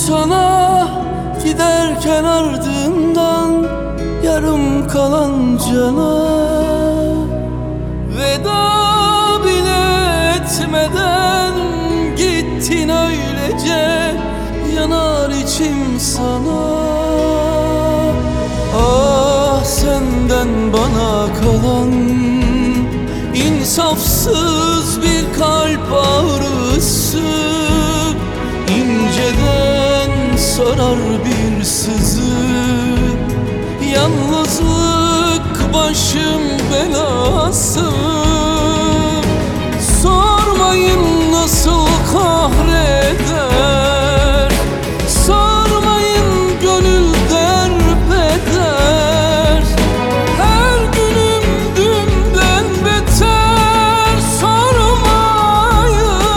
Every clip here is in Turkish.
sana giderken ardından yarım kalan cana. Veda bile etmeden gittin öylece, yanar içim sana. Ah senden bana kalan insafsız bir kalp ağrısı, inceden sarar bir sızı. Yalnızlık başım belası. Sormayın nasıl kahreder, sormayın gönül derbeder. Her günüm dünden beter, sormayın.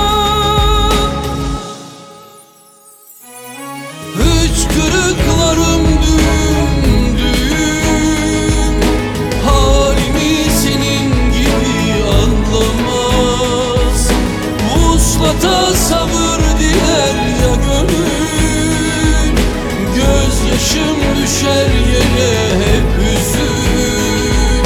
Hıçkırıklarım dümdüğüm, halimi senin gibi anlamaz. Vuslata sabır diler ya gönül, gözyaşım düşer yere hep hüzün.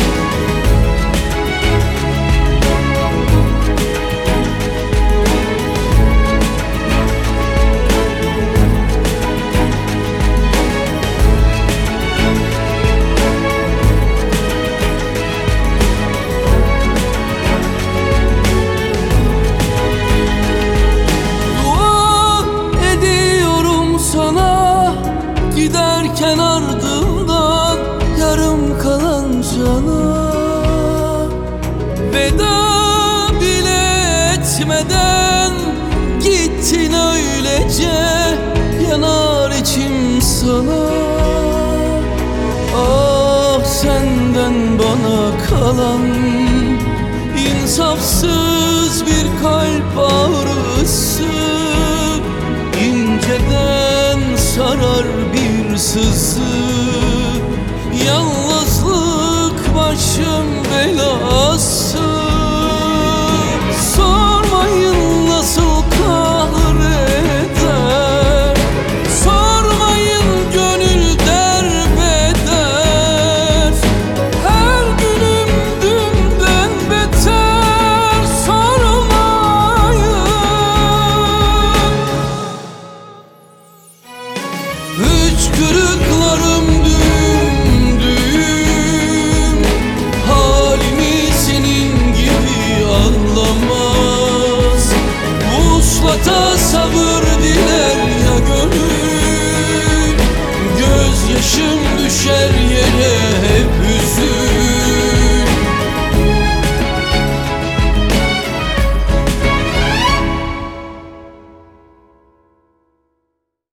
Giderken ardından yarım kalan cana. Veda bile etmeden gittin öylece, yanar içim sana. Ah senden bana kalan insafsız bir kalp ağrısı, inceden sarar bir sızı. Yalnızlık başım belası. Sormayın nasıl kahreder, sormayın gönül derbeder. Her günüm dünden beter, sormayın. Hıçkırık